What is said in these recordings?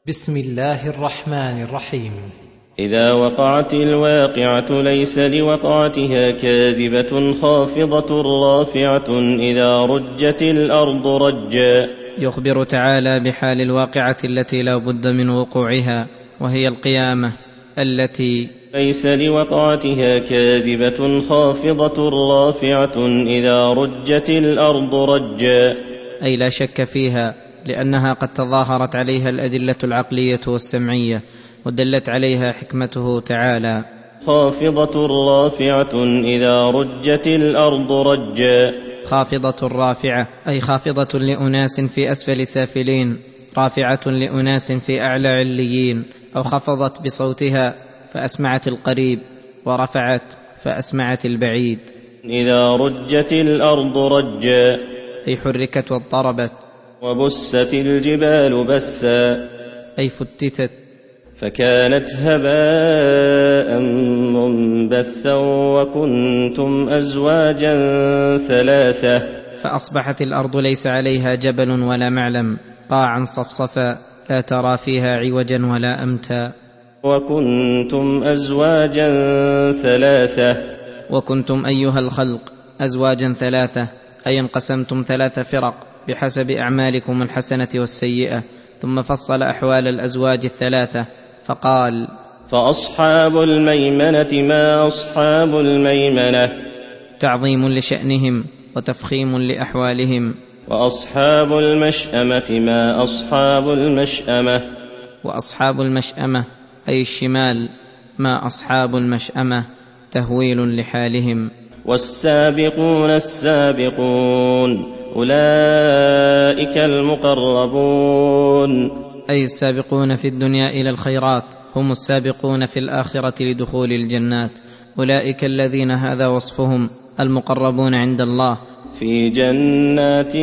بسم الله الرحمن الرحيم. إذا وقعت الواقعة ليس لوقعتها كاذبة خافضة رافعة إذا رجت الأرض رجا. يخبر تعالى بحال الواقعة التي لا بد من وقوعها، وهي القيامة التي ليس لوقعتها كاذبة خافضة رافعة إذا رجت الأرض رجا، أي لا شك فيها، لأنها قد تظاهرت عليها الأدلة العقلية والسمعية ودلت عليها حكمته تعالى. خافضة رافعة إذا رجت الأرض رجا. خافضة رافعة أي خافضة لأناس في أسفل سافلين، رافعة لأناس في أعلى عليين، أو خفضت بصوتها فأسمعت القريب، ورفعت فأسمعت البعيد. إذا رجت الأرض رجا أي حركت واضطربت. وبست الجبال بسا أي فتتت. فكانت هباء منبثا وكنتم أزواجا ثلاثة. فأصبحت الأرض ليس عليها جبل ولا معلم، قاعا صفصفا لا ترى فيها عوجا ولا أمتا. وكنتم أزواجا ثلاثة. وكنتم أيها الخلق أزواجا ثلاثة، أي انقسمتم 3 فرق بحسب أعمالكم الحسنة والسيئة، ثم فصل أحوال الأزواج 3 فقال: فأصحاب الميمنة ما أصحاب الميمنة، تعظيم لشأنهم وتفخيم لأحوالهم. وأصحاب المشأمة ما أصحاب المشأمة. وأصحاب المشأمة أي الشمال، ما أصحاب المشأمة تهويل لحالهم. والسابقون السابقون أولئك المقربون، أي السابقون في الدنيا إلى الخيرات هم السابقون في الآخرة لدخول الجنات، أولئك الذين هذا وصفهم المقربون عند الله في جنات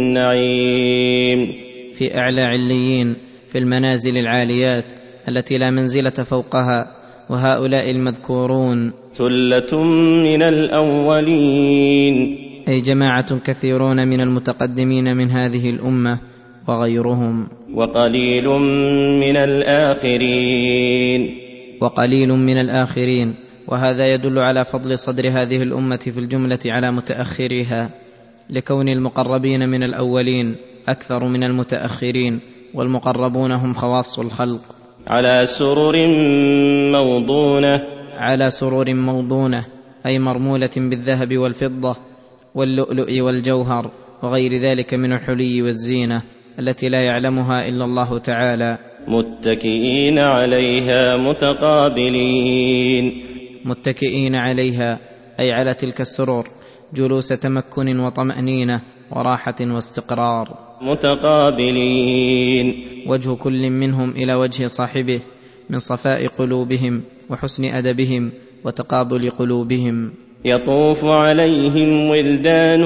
النعيم، في أعلى عليين، في المنازل العاليات التي لا منزلة فوقها. وهؤلاء المذكورون ثلة من الأولين، أي جماعة كثيرون من المتقدمين من هذه الأمة وغيرهم. وقليل من الآخرين، وقليل من الآخرين، وهذا يدل على فضل صدر هذه الأمة في الجملة على متأخريها، لكون المقربين من الأولين أكثر من المتأخرين، والمقربون هم خواص الخلق. على سرر موضونة، على سرر موضونة أي مرمولة بالذهب والفضة واللؤلؤ والجوهر وغير ذلك من الحلي والزينة التي لا يعلمها إلا الله تعالى. متكئين عليها متقابلين، متكئين عليها أي على تلك السرور جلوس تمكن وطمأنينة وراحة واستقرار. متقابلين، وجه كل منهم إلى وجه صاحبه من صفاء قلوبهم وحسن أدبهم وتقابل قلوبهم. يطوف عليهم ولدان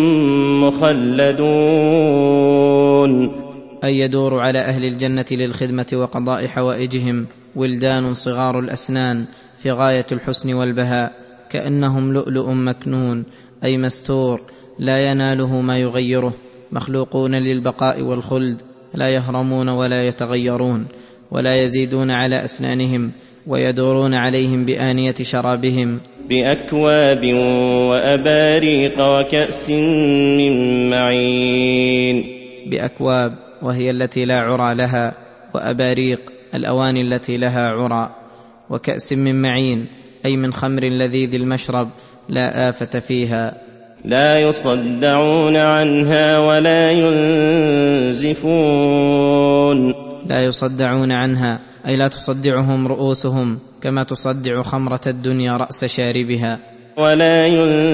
مخلدون، أي يدور على أهل الجنة للخدمة وقضاء حوائجهم ولدان صغار الأسنان في غاية الحسن والبهاء، كأنهم لؤلؤ مكنون أي مستور لا يناله ما يغيره، مخلوقون للبقاء والخلد، لا يهرمون ولا يتغيرون ولا يزيدون على أسنانهم، ويدورون عليهم بآنية شرابهم بأكواب وأباريق وكأس من معين. بأكواب وهي التي لا عرى لها، وأباريق الأواني التي لها عرى، وكأس من معين أي من خمر لذيذ المشرب لا آفة فيها. لا يصدعون عنها ولا ينزفون، لا يصدعون عنها أي لا تصدعهم رؤوسهم كما تصدع خمرة الدنيا رأس شاربها. ولا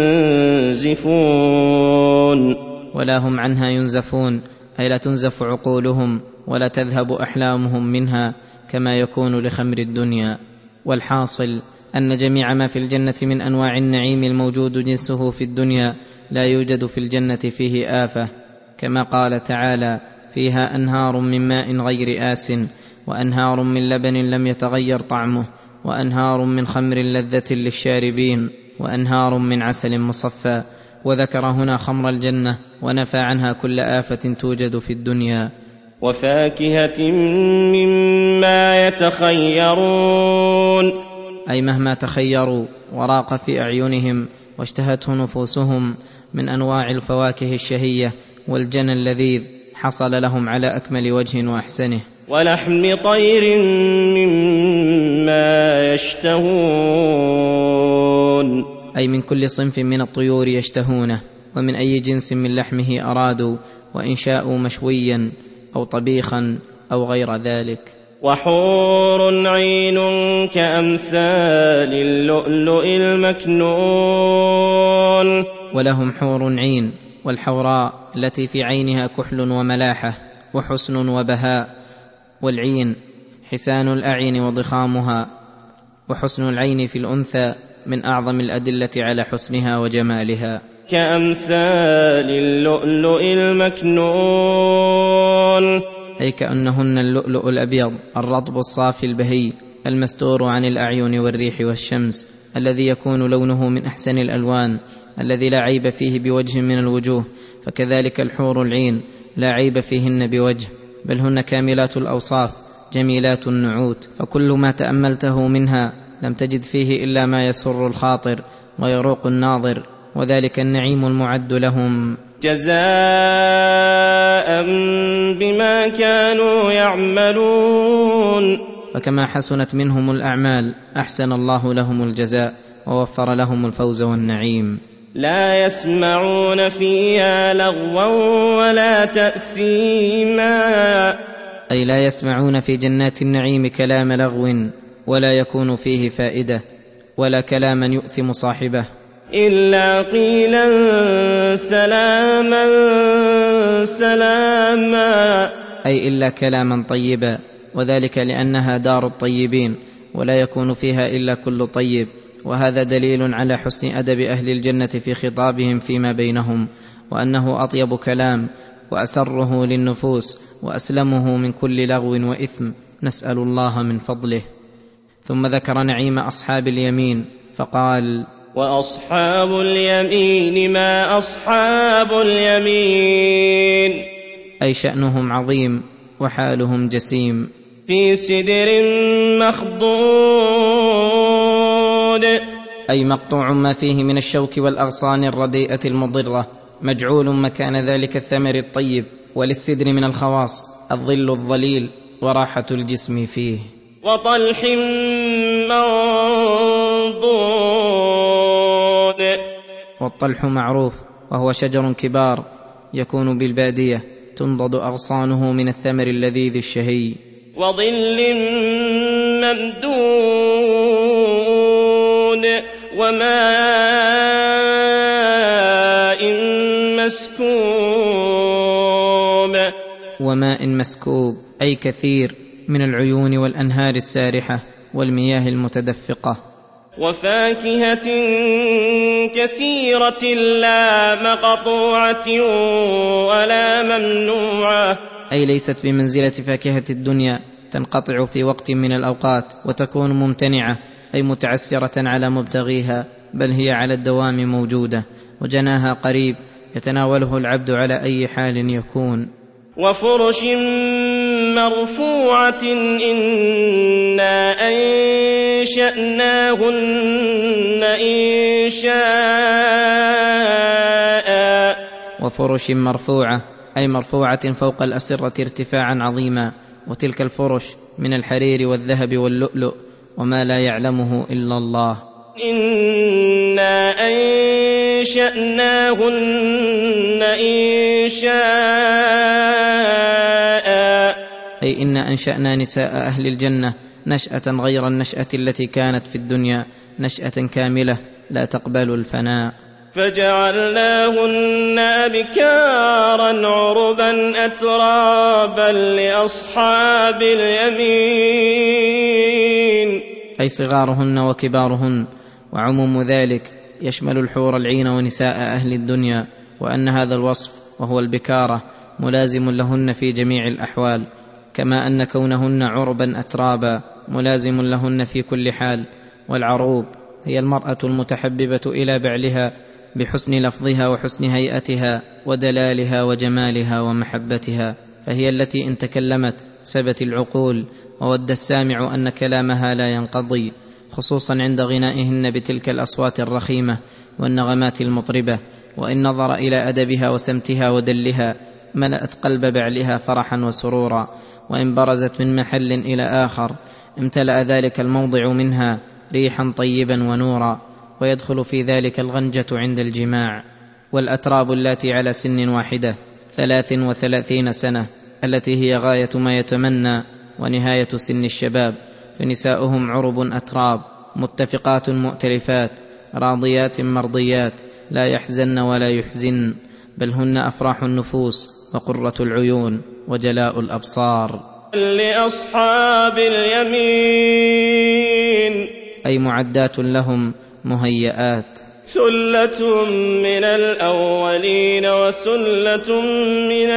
ينزفون، ولا هم عنها ينزفون أي لا تنزف عقولهم ولا تذهب أحلامهم منها كما يكون لخمر الدنيا. والحاصل أن جميع ما في الجنة من أنواع النعيم الموجود جنسه في الدنيا لا يوجد في الجنة فيه آفة، كما قال تعالى: فيها أنهار من ماء غير آسٍ وأنهار من لبن لم يتغير طعمه وأنهار من خمر لذة للشاربين وأنهار من عسل مصفى. وذكر هنا خمر الجنة ونفى عنها كل آفة توجد في الدنيا. وفاكهة مما يتخيرون، أي مهما تخيروا وراق في أعينهم واشتهته نفوسهم من أنواع الفواكه الشهية والجنى اللذيذ حصل لهم على أكمل وجه وأحسنه. ولحم طير مما يشتهون، أي من كل صنف من الطيور يشتهونه، ومن أي جنس من لحمه أرادوا، وإن شاءوا مشويا أو طبيخا أو غير ذلك. وحور عين كأمثال اللؤلؤ المكنون، ولهم حور عين، والحوراء التي في عينها كحل وملاحة وحسن وبهاء، والعين حسان الأعين وضخامها، وحسن العين في الأنثى من أعظم الأدلة على حسنها وجمالها. كأمثال اللؤلؤ المكنون، أي كأنهن اللؤلؤ الأبيض الرطب الصافي البهي المستور عن الأعين والريح والشمس، الذي يكون لونه من أحسن الألوان، الذي لا عيب فيه بوجه من الوجوه. فكذلك الحور العين لا عيب فيهن بوجه، بل هن كاملات الأوصاف جميلات النعوت، فكل ما تأملته منها لم تجد فيه إلا ما يسر الخاطر ويروق الناظر، وذلك النعيم المعد لهم جزاء بما كانوا يعملون. فكما حسنت منهم الأعمال أحسن الله لهم الجزاء ووفر لهم الفوز والنعيم. لا يسمعون فيها لغوا ولا تأثيما، أي لا يسمعون في جنات النعيم كلام لغو، ولا يكون فيه فائدة، ولا كلاما يؤثم صاحبه، إلا قيلا سلاما سلاما، أي إلا كلاما طيبا، وذلك لأنها دار الطيبين ولا يكون فيها إلا كل طيب. وهذا دليل على حسن أدب أهل الجنة في خطابهم فيما بينهم، وأنه أطيب كلام وأسره للنفوس وأسلمه من كل لغو وإثم، نسأل الله من فضله. ثم ذكر نعيم أصحاب اليمين فقال: وأصحاب اليمين ما أصحاب اليمين، أي شأنهم عظيم وحالهم جسيم. في سدر مخضود، أي مقطوع ما فيه من الشوك والأغصان الرديئة المضرة، مجعول مكان ذلك الثمر الطيب. وللسدر من الخواص الظل الظليل وراحة الجسم فيه. وطلح منضود، والطلح معروف، وهو شجر كبار يكون بالبادية تنضد أغصانه من الثمر اللذيذ الشهي. وظل ممدود، وماء مسكوب، وماء مسكوب، أي كثير من العيون والأنهار السارحة والمياه المتدفقة. وفاكهة كثيرة لا مقطوعة ولا ممنوعة، أي ليست بمنزلة فاكهة الدنيا تنقطع في وقت من الأوقات وتكون ممتنعة، أي متعسرة على مبتغيها، بل هي على الدوام موجودة، وجناها قريب يتناوله العبد على أي حال يكون. وفرش مرفوعة إنا أنشأناهن إنشاء. وفرش مرفوعة، أي مرفوعة فوق الأسرة ارتفاعا عظيما، وتلك الفرش من الحرير والذهب واللؤلؤ وما لا يعلمه إلا الله. إنا أنشأناهن إنشاء، أي إنا أنشأنا نساء أهل الجنة نشأة غير النشأة التي كانت في الدنيا، نشأة كاملة لا تقبل الفناء. فجعلناهن أبكارا عربا أترابا لأصحاب اليمين، أي صغارهن وكبارهن، وعموم ذلك يشمل الحور العين ونساء أهل الدنيا، وأن هذا الوصف وهو البكارة ملازم لهن في جميع الأحوال، كما أن كونهن عربا أترابا ملازم لهن في كل حال. والعروب هي المرأة المتحببة إلى بعلها بحسن لفظها وحسن هيئتها ودلالها وجمالها ومحبتها، فهي التي إن تكلمت سبت العقول، وود السامع أن كلامها لا ينقضي، خصوصا عند غنائهن بتلك الأصوات الرخيمة والنغمات المطربة. وإن نظر إلى أدبها وسمتها ودلها ملأت قلب بعلها فرحا وسرورا، وإن برزت من محل إلى آخر امتلأ ذلك الموضع منها ريحا طيبا ونورا، ويدخل في ذلك الغنجة عند الجماع. والأتراب التي على سن واحدة 33 سنة، التي هي غاية ما يتمنى ونهاية سن الشباب، فنساؤهم عرب أتراب متفقات مؤتلفات راضيات مرضيات، لا يحزن ولا يحزن، بل هن أفراح النفوس وقرة العيون وجلاء الأبصار. لأصحاب اليمين أي معدات لهم مهيئات. ثلة من الأولين وثلة من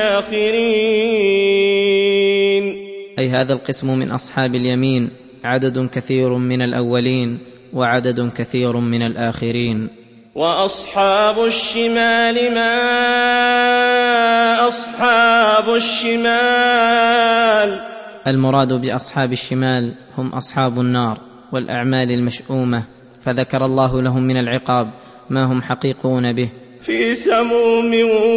الآخرين. أي هذا القسم من أصحاب اليمين عدد كثير من الأولين وعدد كثير من الآخرين. وأصحاب الشمال ما أصحاب الشمال. المراد بأصحاب الشمال هم أصحاب النار والأعمال المشؤومة، فذكر الله لهم من العقاب ما هم حقيقون به، في سموم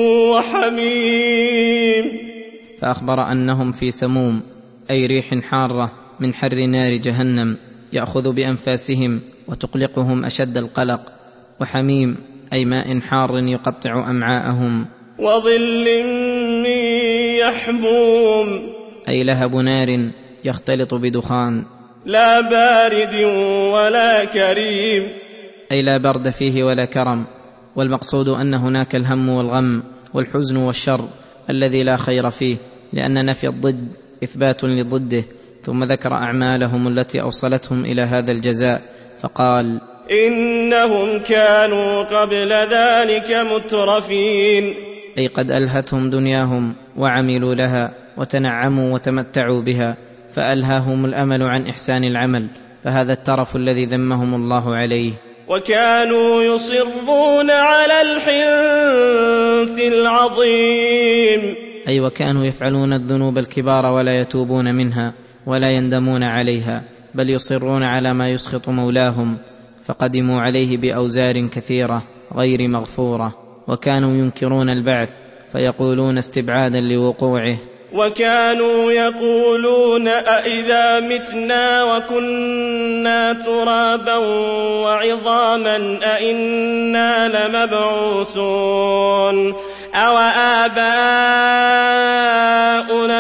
وحميم. فأخبر أنهم في سموم أي ريح حارة من حر نار جهنم يأخذ بأنفاسهم وتقلقهم أشد القلق، وحميم أي ماء حار يقطع أمعاءهم. وظل من يحموم أي لهب نار يختلط بدخان. لا بارد ولا كريم. أي لا برد فيه ولا كرم. والمقصود أن هناك الهم والغم والحزن والشر الذي لا خير فيه، لأن نفي الضد إثبات لضده. ثم ذكر أعمالهم التي أوصلتهم إلى هذا الجزاء فقال: إنهم كانوا قبل ذلك مترفين. أي قد ألهتهم دنياهم وعملوا لها وتنعموا وتمتعوا بها، فألهاهم الأمل عن إحسان العمل، فهذا الترف الذي ذمهم الله عليه. وكانوا يصرون على الحنث العظيم. أي وكانوا يفعلون الذنوب الكبار ولا يتوبون منها ولا يندمون عليها، بل يصرون على ما يسخط مولاهم، فقدموا عليه بأوزار كثيرة غير مغفورة. وكانوا ينكرون البعث فيقولون استبعادا لوقوعه. وكانوا يقولون أئذا متنا وكنا ترابا وعظاما أئنا لمبعوثون أو آباؤنا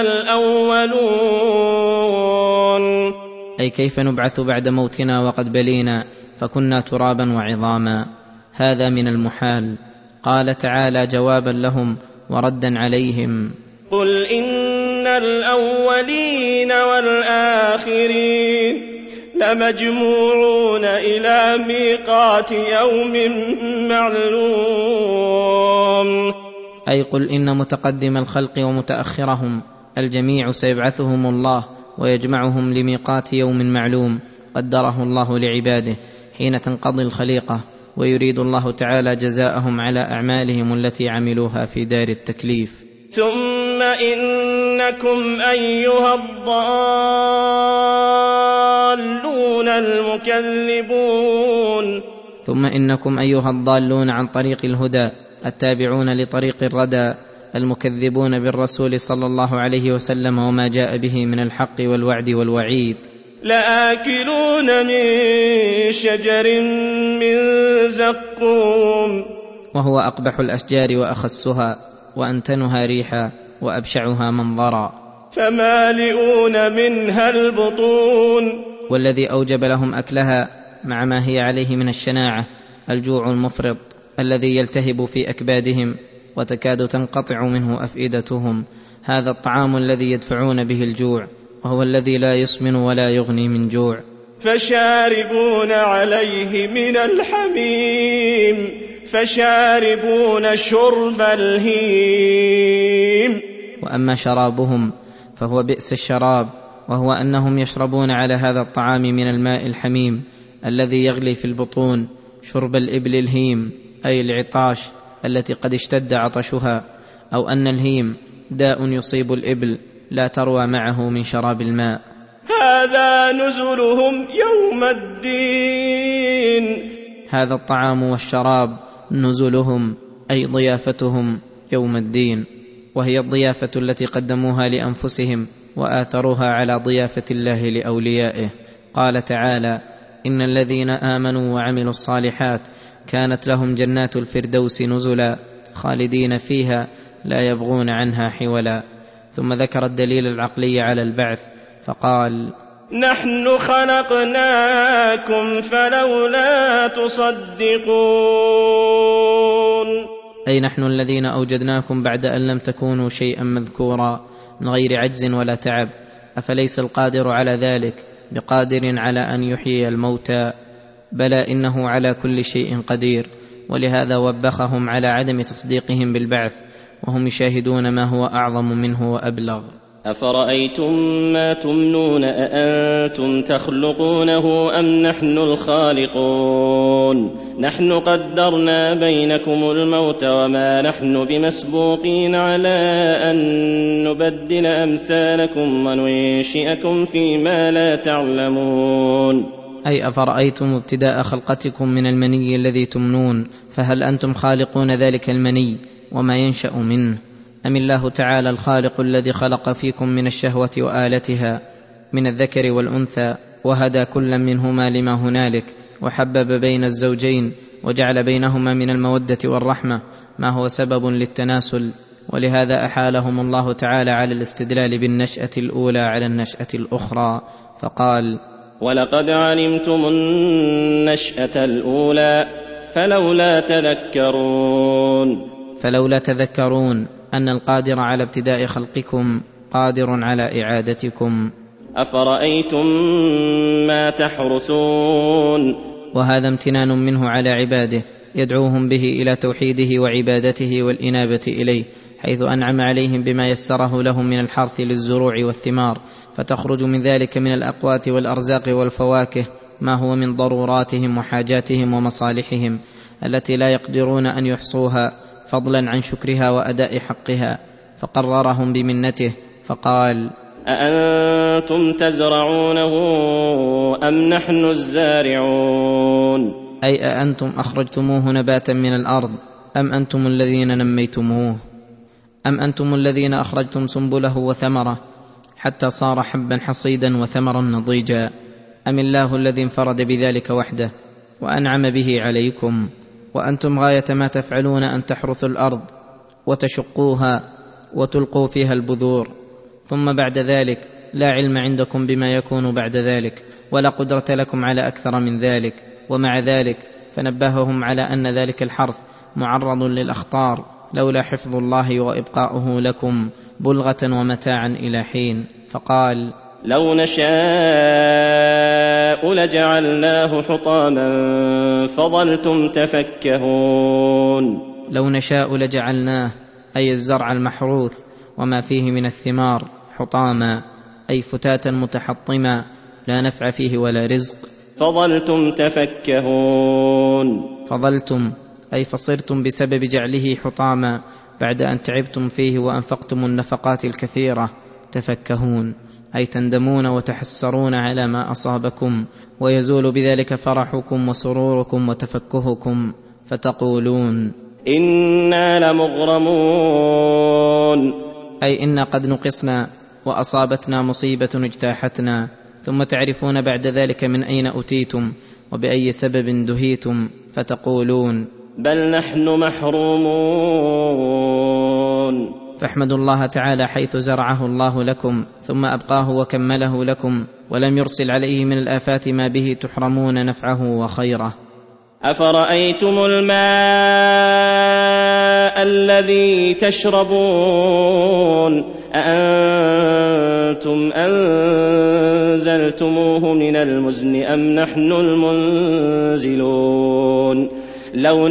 الأولون. أي كيف نبعث بعد موتنا وقد بلينا فكنا ترابا وعظاما؟ هذا من المحال. قال تعالى جوابا لهم وردا عليهم: قل إن الأولين والآخرين لمجموعون إلى ميقات يوم معلوم. أي قل إن متقدم الخلق ومتأخرهم الجميع سيبعثهم الله ويجمعهم لميقات يوم معلوم قدره الله لعباده حين تنقضي الخليقة، ويريد الله تعالى جزاءهم على أعمالهم التي عملوها في دار التكليف. ثم إنكم أيها الضالون المكذبون. ثم إنكم أيها الضالون عن طريق الهدى التابعون لطريق الردى المكذبون بالرسول صلى الله عليه وسلم وما جاء به من الحق والوعد والوعيد. لآكلون من شجر من زقوم. وهو أقبح الأشجار وأخسها وأنتنها ريحا وأبشعها منظرا. فمالئون منها البطون. والذي أوجب لهم أكلها مع ما هي عليه من الشناعة الجوع المفرط الذي يلتهب في أكبادهم وتكاد تنقطع منه أفئدتهم. هذا الطعام الذي يدفعون به الجوع، وهو الذي لا يسمن ولا يغني من جوع. فشاربون عليه من الحميم فشاربون شرب الهيم. وأما شرابهم فهو بئس الشراب، وهو أنهم يشربون على هذا الطعام من الماء الحميم الذي يغلي في البطون شرب الإبل الهيم، أي العطاش التي قد اشتد عطشها، أو أن الهيم داء يصيب الإبل لا تروى معه من شراب الماء. هذا نزلهم يوم الدين. هذا الطعام والشراب نزلهم أي ضيافتهم يوم الدين، وهي الضيافة التي قدموها لأنفسهم وآثروها على ضيافة الله لأوليائه. قال تعالى: إن الذين آمنوا وعملوا الصالحات كانت لهم جنات الفردوس نزلا خالدين فيها لا يبغون عنها حولا. ثم ذكر الدليل العقلي على البعث فقال: نحن خلقناكم فلولا تصدقون. أي نحن الذين أوجدناكم بعد أن لم تكونوا شيئا مذكورا من غير عجز ولا تعب. أفليس القادر على ذلك بقادر على أن يحيي الموتى؟ بلى إنه على كل شيء قدير. ولهذا وبخهم على عدم تصديقهم بالبعث وهم يشاهدون ما هو أعظم منه وأبلغ. أفرأيتم ما تمنون أأنتم تخلقونه أم نحن الخالقون؟ نحن قدرنا بينكم الموت وما نحن بمسبوقين على أن نبدل أمثالكم وننشئكم فيما لا تعلمون. أي أفرأيتم ابتداء خلقتكم من المني الذي تمنون، فهل أنتم خالقون ذلك المني وما ينشأ منه، أم الله تعالى الخالق الذي خلق فيكم من الشهوة وآلتها من الذكر والأنثى، وهدى كل منهما لما هنالك، وحبب بين الزوجين وجعل بينهما من المودة والرحمة ما هو سبب للتناسل. ولهذا أحالهم الله تعالى على الاستدلال بالنشأة الأولى على النشأة الأخرى فقال: ولقد علمتم النشأة الأولى فلولا تذكرون. فلولا تذكرون أن القادر على ابتداء خلقكم قادر على إعادتكم. أفرأيتم ما تحرثون. وهذا امتنان منه على عباده يدعوهم به إلى توحيده وعبادته والإنابة إليه، حيث أنعم عليهم بما يسره لهم من الحرث للزروع والثمار، فتخرج من ذلك من الأقوات والأرزاق والفواكه ما هو من ضروراتهم وحاجاتهم ومصالحهم التي لا يقدرون أن يحصوها، فضلا عن شكرها وأداء حقها. فقررهم بمنته فقال: أأنتم تزرعونه أم نحن الزارعون. أي أأنتم أخرجتموه نباتا من الأرض أم أنتم الذين نميتموه، أم أنتم الذين أخرجتم سنبله وثمره حتى صار حبا حصيدا وثمرا نضيجا، أم الله الذي انفرد بذلك وحده وأنعم به عليكم، وأنتم غاية ما تفعلون أن تحرثوا الأرض وتشقوها وتلقوا فيها البذور، ثم بعد ذلك لا علم عندكم بما يكون بعد ذلك، ولا قدرة لكم على أكثر من ذلك. ومع ذلك فنبههم على أن ذلك الحرث معرض للأخطار لولا حفظ الله وإبقاؤه لكم بلغة ومتاعا إلى حين. فقال: لو نشاء لجعلناه حطاما فظلتم تفكهون. لو نشاء لجعلناه أي الزرع المحروث وما فيه من الثمار حطاما أي فتاتا متحطما لا نفع فيه ولا رزق. فظلتم تفكهون. فظلتم أي فصرتم بسبب جعله حطاما بعد أن تعبتم فيه وأنفقتم النفقات الكثيرة تفكهون أي تندمون وتحسرون على ما أصابكم، ويزول بذلك فرحكم وسروركم وتفكهكم، فتقولون: إنا لمغرمون. أي إنا قد نقصنا وأصابتنا مصيبة اجتاحتنا، ثم تعرفون بعد ذلك من أين أتيتم وبأي سبب دهيتم، فتقولون: بل نحن محرومون. فاحمدوا الله تعالى حيث زرعه الله لكم ثم أبقاه وكمله لكم، ولم يرسل عليه من الآفات ما به تحرمون نفعه وخيره. أفرأيتم الماء الذي تشربون أأنتم أنزلتموه من المزن أم نحن المنزلون. لو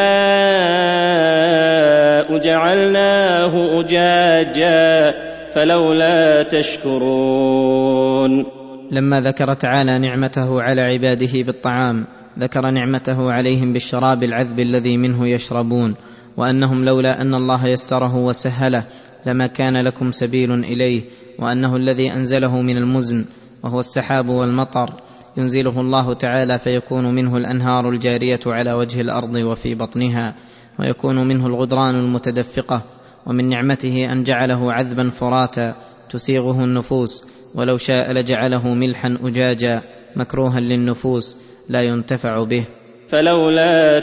نشاء جعلناه أجاجا فلولا تشكرون. لما ذكر تعالى نعمته على عباده بالطعام ذكر نعمته عليهم بالشراب العذب الذي منه يشربون، وأنهم لولا أن الله يسره وسهله لما كان لكم سبيل إليه، وأنه الذي أنزله من المزن وهو السحاب والمطر، ينزله الله تعالى فيكون منه الأنهار الجارية على وجه الأرض وفي بطنها، ويكون منه الغدران المتدفقة. ومن نعمته أن جعله عذبا فراتا تسيغه النفوس، ولو شاء لجعله ملحا أجاجا مكروها للنفوس لا ينتفع به. فلولا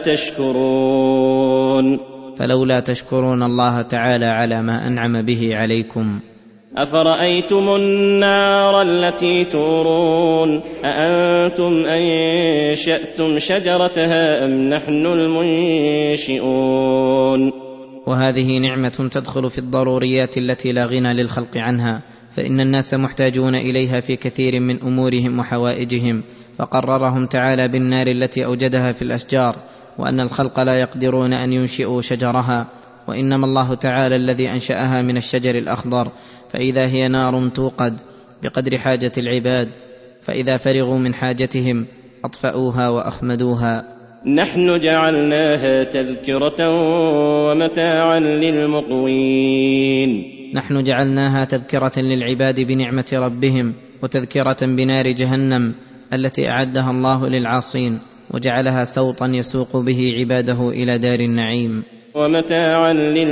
تشكرون. فلولا تشكرون الله تعالى على ما أنعم به عليكم. أفرأيتم النار التي تورون أأنتم أنشأتم شجرتها أم نحن المنشئون. وهذه نعمة تدخل في الضروريات التي لا غنى للخلق عنها، فإن الناس محتاجون إليها في كثير من أمورهم وحوائجهم، فقررهم تعالى بالنار التي أوجدها في الأشجار، وأن الخلق لا يقدرون أن ينشئوا شجرها، وإنما الله تعالى الذي أنشأها من الشجر الأخضر، فإذا هي نار توقد بقدر حاجة العباد، فإذا فرغوا من حاجتهم أطفأوها وأخمدوها. نحن جعلناها تذكرة ومتاعا للمقوين. نحن جعلناها تذكرة للعباد بنعمة ربهم، وتذكرة بنار جهنم التي أعدها الله للعاصين، وجعلها سوطا يسوق به عباده إلى دار النعيم. ومتاعا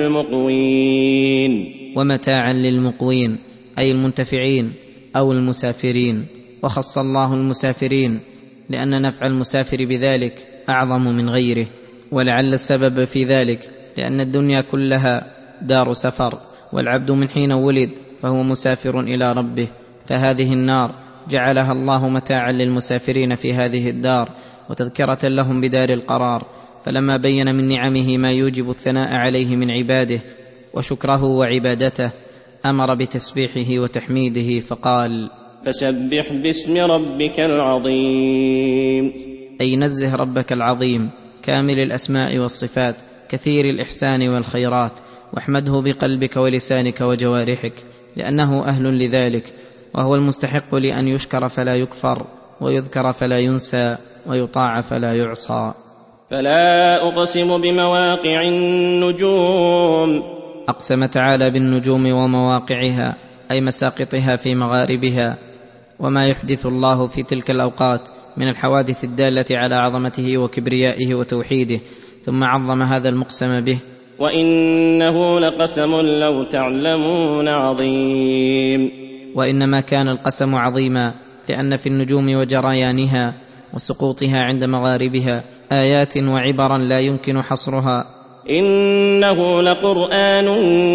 للمقوين. ومتاعا للمقوين أي المنتفعين أو المسافرين، وخص الله المسافرين لأن نفع المسافر بذلك أعظم من غيره، ولعل السبب في ذلك لأن الدنيا كلها دار سفر، والعبد من حين ولد فهو مسافر إلى ربه، فهذه النار جعلها الله متاعا للمسافرين في هذه الدار وتذكرة لهم بدار القرار. فلما بين من نعمه ما يوجب الثناء عليه من عباده وشكره وعبادته، أمر بتسبيحه وتحميده فقال: فسبح باسم ربك العظيم. أي نزه ربك العظيم كامل الأسماء والصفات كثير الإحسان والخيرات، واحمده بقلبك ولسانك وجوارحك، لأنه أهل لذلك، وهو المستحق لأن يشكر فلا يكفر، ويذكر فلا ينسى، ويطاع فلا يعصى. فلا أقسم بمواقع النجوم. أقسم تعالى بالنجوم ومواقعها أي مساقطها في مغاربها، وما يحدث الله في تلك الأوقات من الحوادث الدالة على عظمته وكبريائه وتوحيده، ثم عظم هذا المقسم به: وإنه لقسم لو تعلمون عظيم. وإنما كان القسم عظيما لأن في النجوم وجريانها وسقوطها عند مغاربها آيات وعبرا لا يمكن حصرها. إنه لقرآن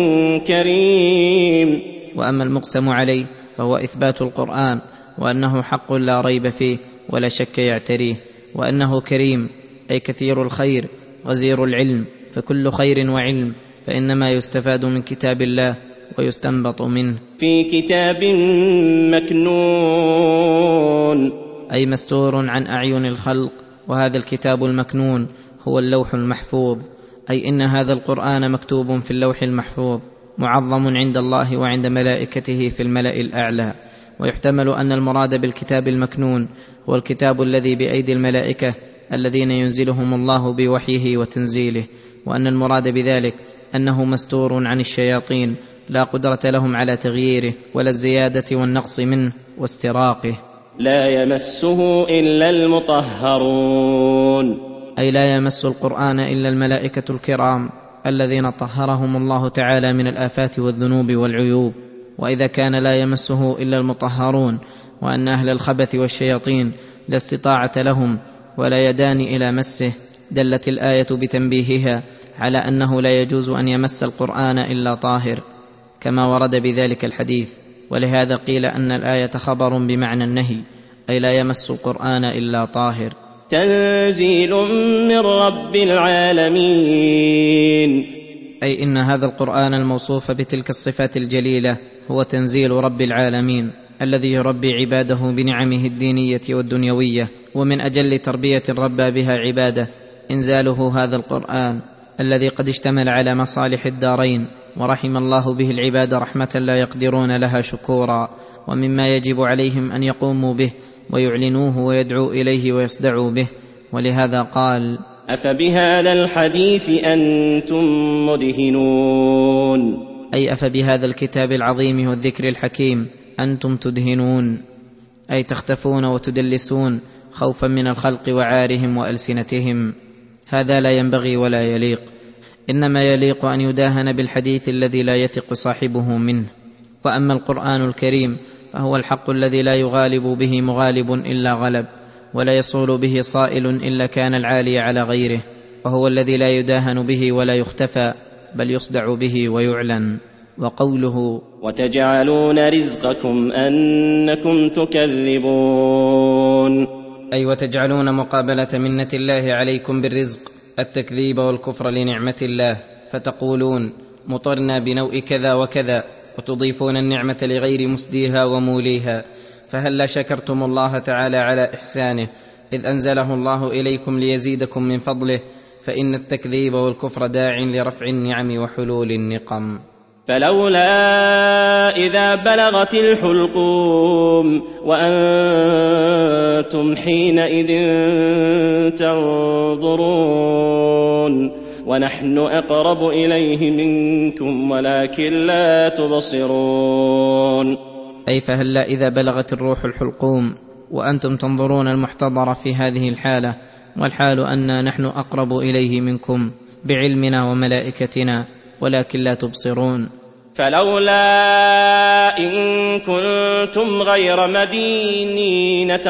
كريم. وأما المقسم عليه فهو إثبات القرآن، وأنه حق لا ريب فيه ولا شك يعتريه، وأنه كريم أي كثير الخير غزير العلم، فكل خير وعلم فإنما يستفاد من كتاب الله ويستنبط منه. في كتاب مكنون أي مستور عن أعين الخلق، وهذا الكتاب المكنون هو اللوح المحفوظ، أي إن هذا القرآن مكتوب في اللوح المحفوظ معظم عند الله وعند ملائكته في الملأ الأعلى. ويحتمل أن المراد بالكتاب المكنون هو الكتاب الذي بأيدي الملائكة الذين ينزلهم الله بوحيه وتنزيله، وأن المراد بذلك أنه مستور عن الشياطين لا قدرة لهم على تغييره ولا الزيادة والنقص منه واستراقه. لا يمسه إلا المطهرون، أي لا يمس القرآن إلا الملائكة الكرام الذين طهرهم الله تعالى من الآفات والذنوب والعيوب. وإذا كان لا يمسه إلا المطهرون، وأن أهل الخبث والشياطين لا استطاعة لهم ولا يدان إلى مسه، دلت الآية بتنبيهها على أنه لا يجوز أن يمس القرآن إلا طاهر، كما ورد بذلك الحديث. ولهذا قيل أن الآية خبر بمعنى النهي، أي لا يمس القرآن إلا طاهر. تنزيل من رب العالمين، أي إن هذا القرآن الموصوف بتلك الصفات الجليلة هو تنزيل رب العالمين الذي يربي عباده بنعمه الدينية والدنيوية، ومن أجل تربية ربى بها عباده إنزاله هذا القرآن الذي قد اشتمل على مصالح الدارين، ورحم الله به العباد رحمة لا يقدرون لها شكورا، ومما يجب عليهم أن يقوموا به ويعلنوه ويدعوا إليه ويصدعوا به. ولهذا قال: أفبهذا الحديث أنتم مدهنون. أي أفبهذا الكتاب العظيم والذكر الحكيم أنتم تدهنون، أي تختفون وتدلسون خوفا من الخلق وعارهم وألسنتهم. هذا لا ينبغي ولا يليق، إنما يليق أن يداهن بالحديث الذي لا يثق صاحبه منه. وأما القرآن الكريم فهو الحق الذي لا يغالب به مغالب إلا غلب، ولا يصول به صائل إلا كان العالي على غيره، وهو الذي لا يداهن به ولا يختفى، بل يصدع به ويعلن. وقوله وتجعلون رزقكم أنكم تكذبون، أي وتجعلون مقابلة منة الله عليكم بالرزق التكذيب والكفر لنعمة الله، فتقولون مطرنا بنوء كذا وكذا، وتضيفون النعمة لغير مسديها وموليها. فهلا شكرتم الله تعالى على إحسانه إذ أنزله الله إليكم ليزيدكم من فضله، فإن التكذيب والكفر داع لرفع النعم وحلول النقم. فلولا إذا بلغت الحلقوم وأنتم حينئذ تنظرون ونحن أقرب إليه منكم ولكن لا تبصرون. أي فهلا إذا بلغت الروح الحلقوم وأنتم تنظرون المحتضر في هذه الحالة، والحال أننا نحن أقرب إليه منكم بعلمنا وملائكتنا ولكن لا تبصرون. فلولا إن كنتم غير مدينين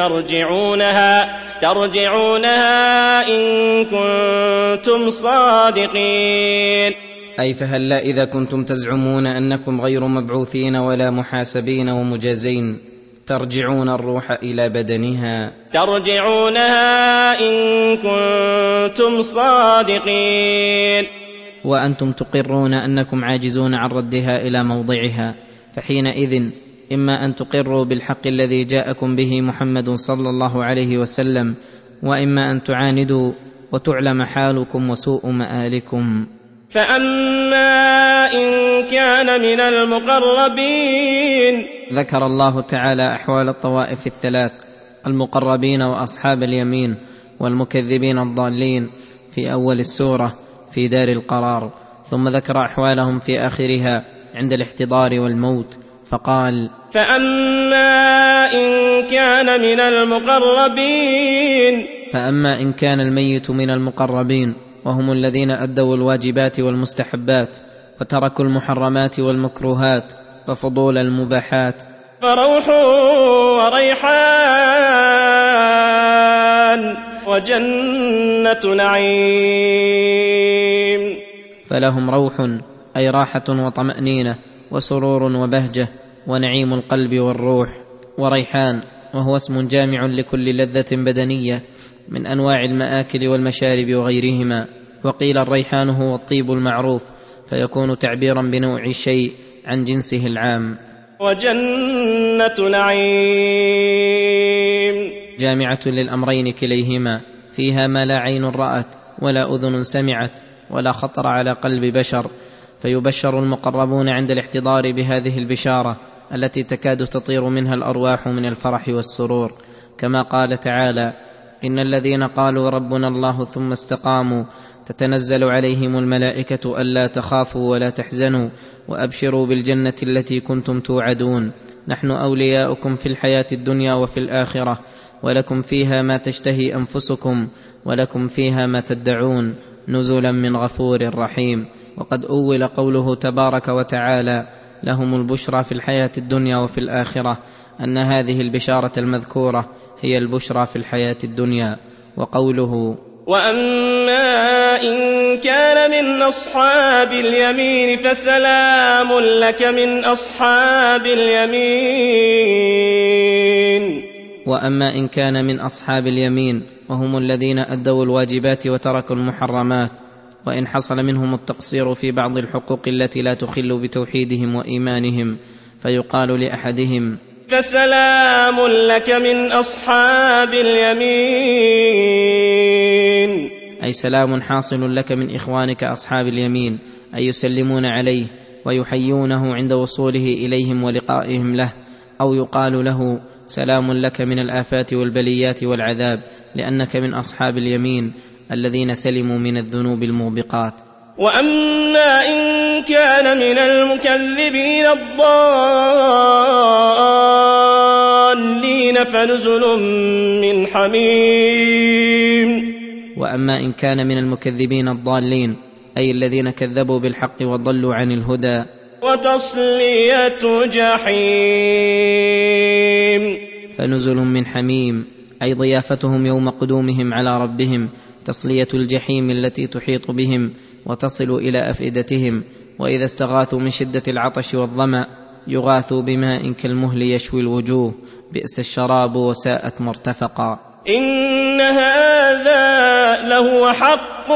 ترجعونها إن كنتم صادقين. أي فهلا إذا كنتم تزعمون أنكم غير مبعوثين ولا محاسبين ومجازين، ترجعون الروح إلى بدنها، ترجعونها إن كنتم صادقين، وأنتم تقرون أنكم عاجزون عن ردها إلى موضعها. فحينئذ إما أن تقروا بالحق الذي جاءكم به محمد صلى الله عليه وسلم، وإما أن تعاندوا وتعلم حالكم وسوء مآلكم. فأما إن كان من المقربين، ذكر الله تعالى أحوال الطوائف الثلاث، المقربين وأصحاب اليمين والمكذبين الضالين، في أول السورة في دار القرار، ثم ذكر أحوالهم في آخرها عند الاحتضار والموت، فقال فأما إن كان من المقربين، فأما إن كان الميت من المقربين، وهم الذين أدوا الواجبات والمستحبات وتركوا المحرمات والمكروهات وفضول المباحات، فروح وريحان وجنة نعيم. فلهم روح أي راحة وطمأنينة وسرور وبهجة ونعيم القلب والروح. وريحان وهو اسم جامع لكل لذة بدنية من أنواع المآكل والمشارب وغيرهما. وقيل الريحان هو الطيب المعروف، فيكون تعبيرا بنوع الشيء عن جنسه العام. وجنة نعيم جامعة للأمرين كليهما، فيها ما لا عين رأت ولا أذن سمعت ولا خطر على قلب بشر. فيبشر المقربون عند الاحتضار بهذه البشارة التي تكاد تطير منها الأرواح من الفرح والسرور، كما قال تعالى: إن الذين قالوا ربنا الله ثم استقاموا تتنزل عليهم الملائكة ألا تخافوا ولا تحزنوا وأبشروا بالجنة التي كنتم توعدون، نحن أولياؤكم في الحياة الدنيا وفي الآخرة، ولكم فيها ما تشتهي أنفسكم ولكم فيها ما تدعون، نزلا من غفور رحيم. وقد أول قوله تبارك وتعالى: لهم البشرى في الحياة الدنيا وفي الآخرة، أن هذه البشارة المذكورة هي البشرى في الحياة الدنيا. وقوله: وأما إن كان من أصحاب اليمين فسلام لك من أصحاب اليمين. وأما إن كان من أصحاب اليمين وهم الذين أدوا الواجبات وتركوا المحرمات، وإن حصل منهم التقصير في بعض الحقوق التي لا تخل بتوحيدهم وإيمانهم، فيقال لأحدهم: فسلام لك من أصحاب اليمين، أي سلام حاصل لك من إخوانك أصحاب اليمين، أي يسلمون عليه ويحيونه عند وصوله إليهم ولقائهم له. أو يقال له: سلام لك من الآفات والبليات والعذاب، لأنك من أصحاب اليمين الذين سلموا من الذنوب الموبقات. وأما إن كان من المكذبين الضالين فنزل من حميم. واما ان كان من المكذبين الضالين اي الذين كذبوا بالحق وضلوا عن الهدى، وتصلية جحيم. فنزل من حميم اي ضيافتهم يوم قدومهم على ربهم، تصلية الجحيم التي تحيط بهم وتصل الى افئدتهم. واذا استغاثوا من شدة العطش والظمأ يغاثوا بماء كالمهل يشوي الوجوه، بئس الشراب وساءت مرتفقا. إن هذا لهو حق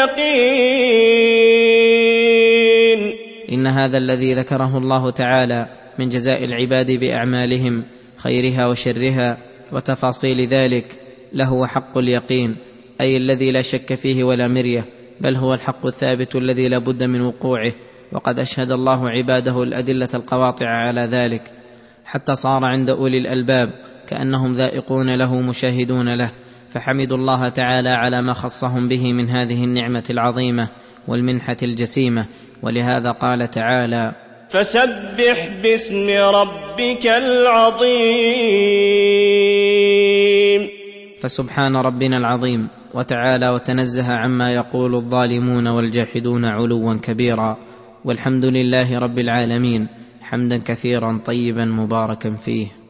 اليقين. إن هذا الذي ذكره الله تعالى من جزاء العباد بأعمالهم خيرها وشرها وتفاصيل ذلك لهو حق اليقين، أي الذي لا شك فيه ولا مرية، بل هو الحق الثابت الذي لا بد من وقوعه. وقد أشهد الله عباده الأدلة القواطع على ذلك، حتى صار عند أولي الألباب كأنهم ذائقون له مشاهدون له، فحمدوا الله تعالى على ما خصهم به من هذه النعمة العظيمة والمنحة الجسيمة. ولهذا قال تعالى: فسبح باسم ربك العظيم. فسبحان ربنا العظيم وتعالى وتنزه عما يقول الظالمون والجاحدون علوا كبيرا. والحمد لله رب العالمين، حمدا كثيرا طيبا مباركا فيه.